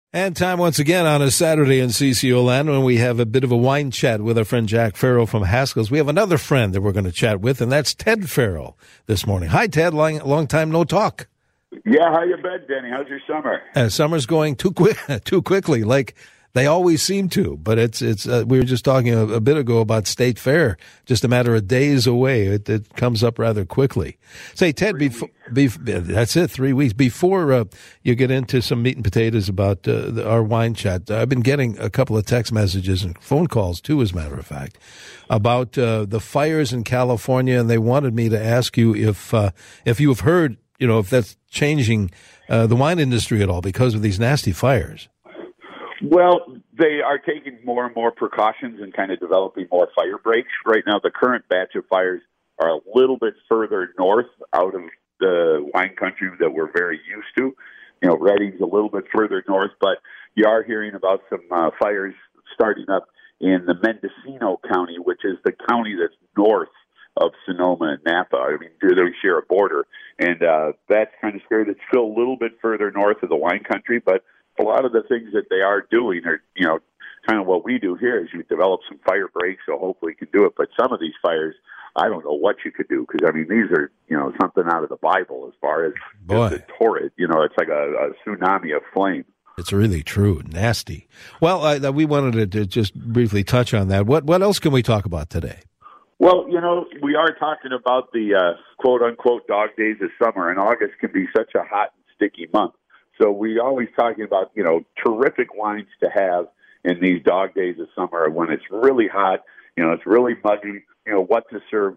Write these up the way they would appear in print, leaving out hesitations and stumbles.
And time once again on a Saturday in CCO land when we have a bit of a wine chat with our friend Jack Farrell from Haskell's. We have another friend that we're going to chat with, and that's Ted Farrell this morning. Hi, Ted. Long time no talk. Yeah, how you been, Denny? How's your summer? Summer's going too quickly, like they always seem to. But it's we were just talking a bit ago about State Fair, just a matter of days away. It comes up rather quickly. Say, Ted, that's it, 3 weeks. Before you get into some meat and potatoes about our wine chat, I've been getting a couple of text messages and phone calls, too, as a matter of fact, about the fires in California, and they wanted me to ask you if you have heard, if that's changing the wine industry at all because of these nasty fires. Well, they are taking more and more precautions and kind of developing more fire breaks. Right now, the current batch of fires are a little bit further north out of the wine country that we're very used to. Reading's a little bit further north, but you are hearing about some fires starting up in the Mendocino County, which is the county that's north of Sonoma and Napa. I mean, they share a border, and that's kind of scary. It's still a little bit further north of the wine country, but a lot of the things that they are doing are, kind of what we do here is you develop some fire breaks, so hopefully you can do it. But some of these fires, I don't know what you could do, because, these are, something out of the Bible as far as the torrid. It's like a tsunami of flame. It's really true. Nasty. Well, we wanted to just briefly touch on that. What else can we talk about today? Well, we are talking about the quote-unquote dog days of summer, and August can be such a hot and sticky month. So we're always talking about, terrific wines to have in these dog days of summer when it's really hot, it's really muggy, what to serve.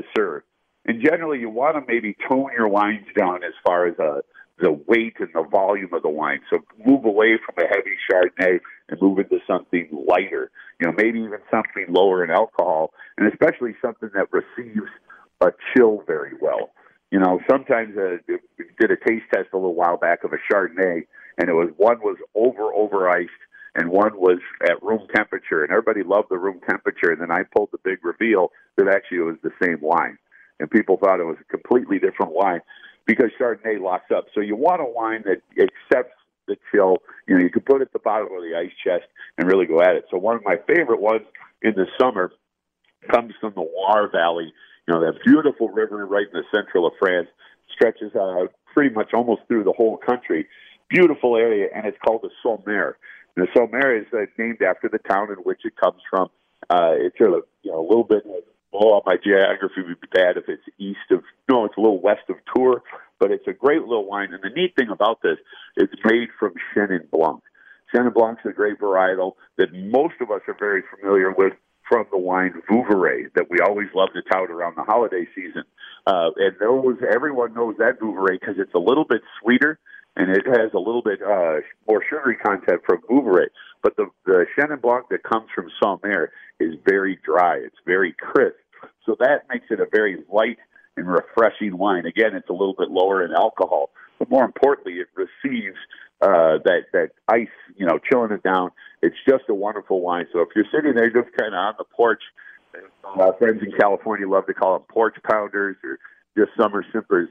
And generally you want to maybe tone your wines down as far as the weight and the volume of the wine. So move away from a heavy Chardonnay and move into something lighter, maybe even something lower in alcohol, and especially something that receives a chill very well. Sometimes we did a taste test a little while back of a Chardonnay, and one was over iced and one was at room temperature, and everybody loved the room temperature. And then I pulled the big reveal that actually it was the same wine, and people thought it was a completely different wine because Chardonnay locks up. So you want a wine that accepts the chill. You can put it at the bottom of the ice chest and really go at it. So one of my favorite ones in the summer comes from the Loire Valley. That beautiful river right in the central of France stretches out pretty much almost through the whole country. Beautiful area, and it's called the Saumur. And the Saumur is named after the town in which it comes from. It's a little bit, my geography would be bad if it's it's a little west of Tours, but it's a great little wine. And the neat thing about this, it's made from Chenin Blanc. Chenin Blanc is a great varietal that most of us are very familiar with from the wine Vouvray that we always love to tout around the holiday season. And everyone knows that Vouvray because it's a little bit sweeter and it has a little bit more sugary content from Vouvray. But the Chenin Blanc that comes from Saumur is very dry. It's very crisp. So that makes it a very light and refreshing wine. Again, it's a little bit lower in alcohol. But more importantly, it receives that ice, chilling it down. It's just a wonderful wine. So if you're sitting there just kind of on the porch, friends in California love to call them porch pounders or just summer sippers,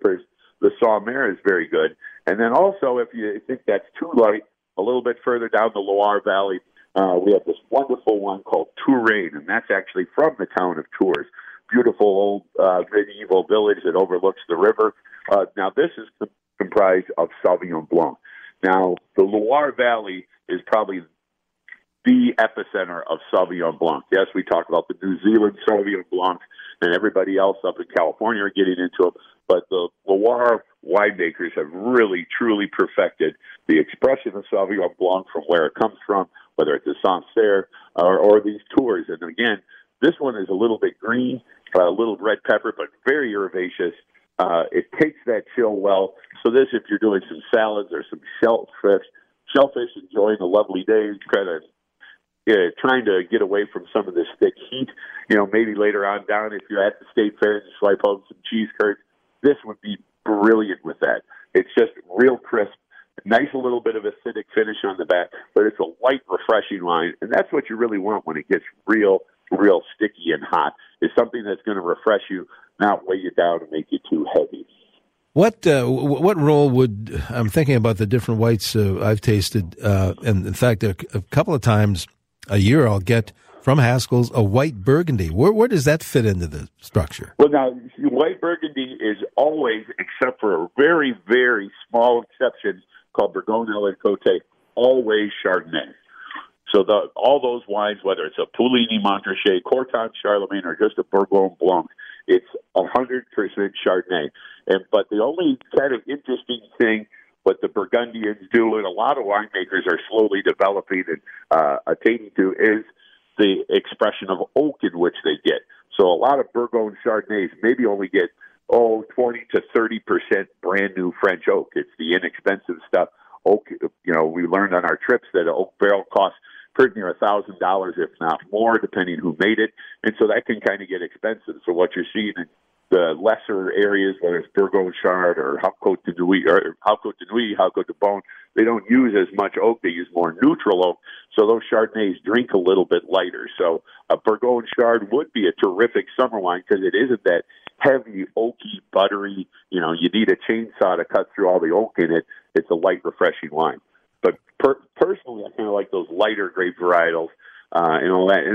the Saumur is very good. And then also, if you think that's too light, a little bit further down the Loire Valley, we have this wonderful one called Touraine, and that's actually from the town of Tours. Beautiful old medieval village that overlooks the river. Now, this is comprised of Sauvignon Blanc. Now, the Loire Valley is probably the epicenter of Sauvignon Blanc. Yes, we talk about the New Zealand Sauvignon Blanc, and everybody else up in California are getting into them, but the Loire winemakers have really, truly perfected the expression of Sauvignon Blanc from where it comes from, whether it's the Sancerre or these Tours. And again, this one is a little bit green, a little red pepper, but very herbaceous. It takes that chill well. So this, if you're doing some salads or some shellfish, enjoying a lovely day, kind of trying to get away from some of this thick heat, maybe later on down if you're at the state fair and you swipe home some cheese curds, this would be brilliant with that. It's just real crisp, nice a little bit of acidic finish on the back, but it's a light, refreshing wine, and that's what you really want when it gets real sticky and hot. It's something that's going to refresh you, not weigh you down and make you too heavy. What role would, I'm thinking about the different whites I've tasted, and in fact, a couple of times a year I'll get from Haskell's a white Burgundy. Where does that fit into the structure? Well, now, white Burgundy is always, except for a very, very small exception called Bourgogne and Côte, always Chardonnay. So all those wines, whether it's a Puligny Montrachet, Corton Charlemagne, or just a Bourgogne Blanc, it's 100% Chardonnay. But the only kind of interesting thing what the Burgundians do, and a lot of winemakers are slowly developing and attaining to, is the expression of oak in which they get. So a lot of Bourgogne Chardonnays maybe only get 20 to 30% brand new French oak. It's the inexpensive stuff. Oak, we learned on our trips that an oak barrel costs pretty near $1,000, if not more, depending who made it. And so that can kind of get expensive. So what you're seeing in the lesser areas, whether it's Bourgogne Chard or Hauts-Côte de Nuits, Hauts-Côte de Beaune, they don't use as much oak. They use more neutral oak. So those Chardonnays drink a little bit lighter. So a Bourgogne Chard would be a terrific summer wine because it isn't that heavy, oaky, buttery. You need a chainsaw to cut through all the oak in it. It's a light, refreshing wine. But personally, I kind of like those lighter grape varietals and all that. And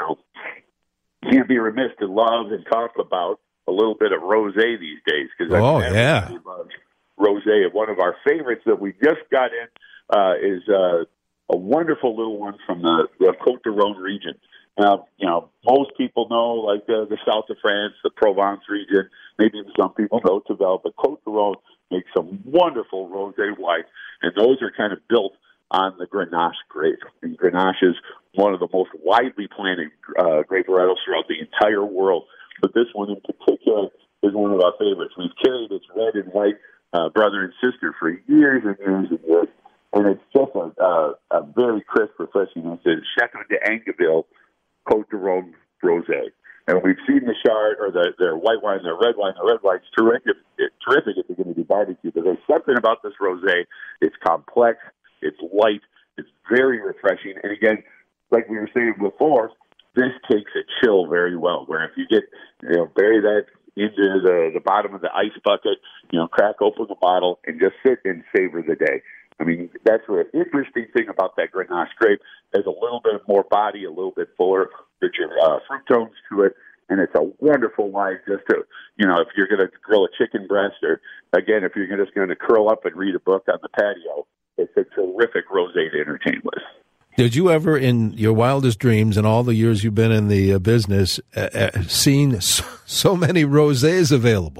then, can't be remiss to love and talk about a little bit of rosé these days. Cause everybody loves rosé. One of our favorites that we just got in is a wonderful little one from the Côte de Rhône region. Now, most people know, like the south of France, the Provence region, maybe some people know Tavel, but Côte de Rhône makes some wonderful rosé wines, and those are kind of built on the Grenache grape. And Grenache is one of the most widely planted grape varietals throughout the entire world, but this one in particular is one of our favorites. We've carried its red and white brother and sister for years and years and years, and it's just a very crisp, refreshing. It's a Chateau d'Angeville Côte de Rhône rosé. And we've seen the Chard, or their white wine, their red wine. The red wine's terrific if you're going to do barbecue. But there's something about this rosé. It's complex. It's light. It's very refreshing. And again, like we were saying before, this takes a chill very well. Where if you get, bury that into the bottom of the ice bucket, crack open the bottle and just sit and savor the day. I mean, that's the interesting thing about that Grenache grape. There's a little bit more body, a little bit fuller, richer fruit tones to it, and it's a wonderful wine just to, if you're going to grill a chicken breast, or, again, if you're just going to curl up and read a book on the patio, it's a terrific rosé to entertain with. Did you ever, in your wildest dreams and all the years you've been in the business, seen so many rosés available?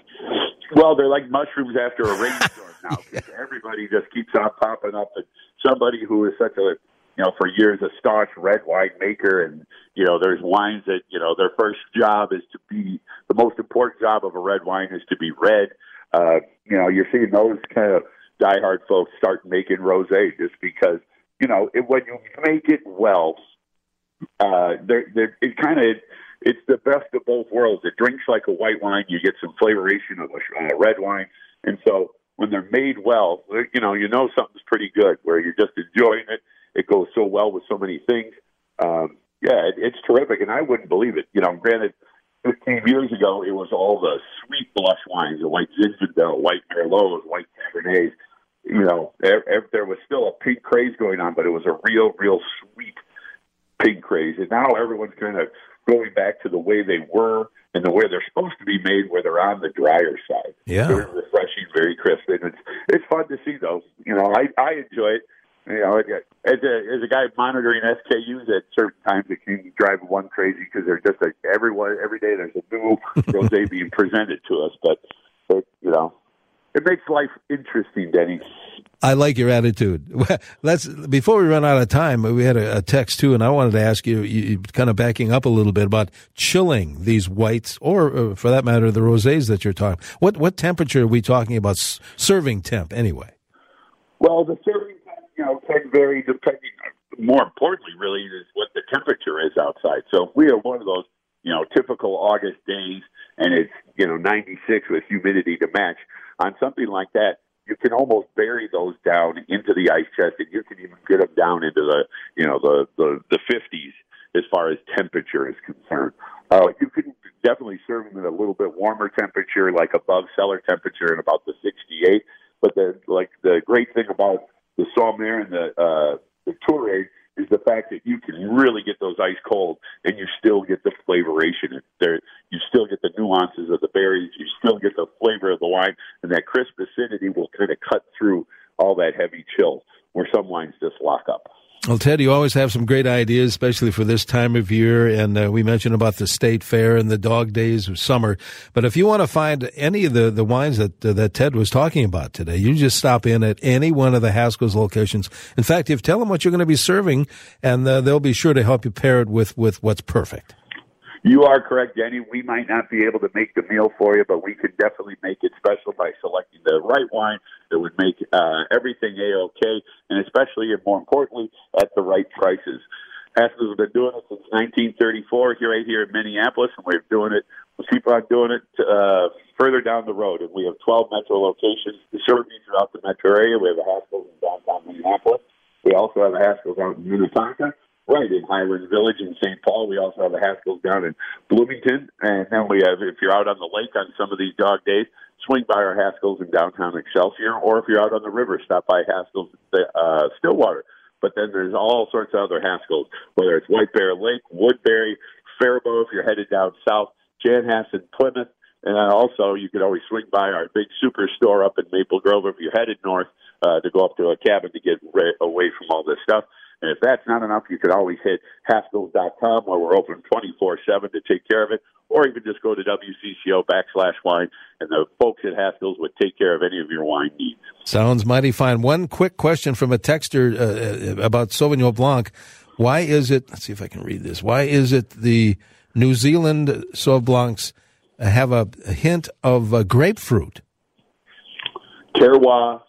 Well, they're like mushrooms after a rainstorm now. Everybody just keeps on popping up. And somebody who is such a, for years a staunch red wine maker, and, there's wines that, their first job is to be, the most important job of a red wine is to be red. You're seeing those kind of diehard folks start making rosé just because, when you make it well, it's the best of both worlds. It drinks like a white wine. You get some flavoration of a red wine. And so when they're made well, something's pretty good, where you're just enjoying it. It goes so well with so many things. It's terrific. And I wouldn't believe it. Granted, 15 years ago, it was all the sweet blush wines, the white Zinfandel, white Merlots, white Cabernets. There was still a pink craze going on, but it was a real, real sweet pink craze. And now everyone's kind of going back to the way they were and the way they're supposed to be made, where they're on the drier side. Yeah. Very refreshing, very crisp. And it's fun to see, though. I enjoy it. As a guy monitoring SKUs at certain times, it can drive one crazy because there's just every day there's a new rosé being presented to us. But it makes life interesting, Denny. I like your attitude. Before we run out of time, we had a text too, and I wanted to ask you kind of backing up a little bit about chilling these whites, or for that matter, the rosés that you're talking. What temperature are we talking about? Serving temp, anyway. Well, the serving temp, can vary depending. More importantly, really, is what the temperature is outside. So if we have one of those, typical August days, and it's 96 with humidity to match, on something like that, you can almost bury those down into the ice chest, and you can even get them down into the 50s as far as temperature is concerned. You can definitely serve them at a little bit warmer temperature, like above cellar temperature in about the 68. But the great thing about the Saumur and the Tourade is the fact that you can really get those ice cold, and you still get the flavoration. You still get the nuances of the berries. You still get the flavor of the wine, and that crisp acidity will kind of cut through all that heavy chill, where some wines just lock up. Well, Ted, you always have some great ideas, especially for this time of year. And we mentioned about the State Fair and the dog days of summer. But if you want to find any of the wines that Ted was talking about today, you just stop in at any one of the Haskell's locations. In fact, if tell them what you're going to be serving, and they'll be sure to help you pair it with what's perfect. You are correct, Denny. We might not be able to make the meal for you, but we can definitely make it special by selecting the right wine that would make everything A-OK, and especially and more importantly, at the right prices. Haskell's have been doing it since 1934 right here in Minneapolis, and we'll keep on doing it further down the road. And we have 12 metro locations to serve you throughout the metro area. We have a Haskell's in downtown Minneapolis. We also have a Haskell's out in Minnetonka. Right, in Highland Village in St. Paul. We also have a Haskell's down in Bloomington. And then we have, if you're out on the lake on some of these dog days, swing by our Haskell's in downtown Excelsior. Or if you're out on the river, stop by Haskell's Stillwater. But then there's all sorts of other Haskell's, whether it's White Bear Lake, Woodbury, Faribault if you're headed down south, Chanhassen, Plymouth. And then also you could always swing by our big superstore up in Maple Grove if you're headed north to go up to a cabin to get away from all this stuff. And if that's not enough, you could always hit Haskells.com, where we're open 24/7 to take care of it. Or you can just go to WCCO/wine, and the folks at Haskell's would take care of any of your wine needs. Sounds mighty fine. One quick question from a texter about Sauvignon Blanc. Why is it, let's see if I can read this, why is it the New Zealand Sauvignon Blancs have a hint of grapefruit? Terroir.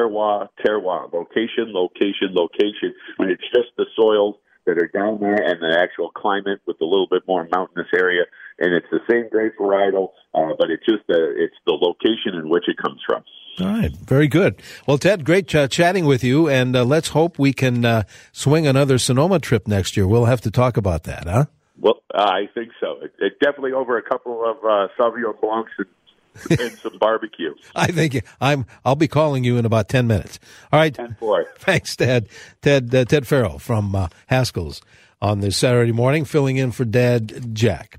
Location. When it's just the soils that are down there and the actual climate with a little bit more mountainous area, and it's the same grape varietal, but it's just it's the location in which it comes from. All right, very good. Well, Ted, great chatting with you, and let's hope we can swing another Sonoma trip next year. We'll have to talk about that, huh? Well, I think so. It definitely over a couple of Sauvignon Blancs and some barbecue. I think I'll be calling you in about 10 minutes. All right. 10-4. Thanks, Ted. Ted Farrell from Haskell's on this Saturday morning, filling in for Dad Jack.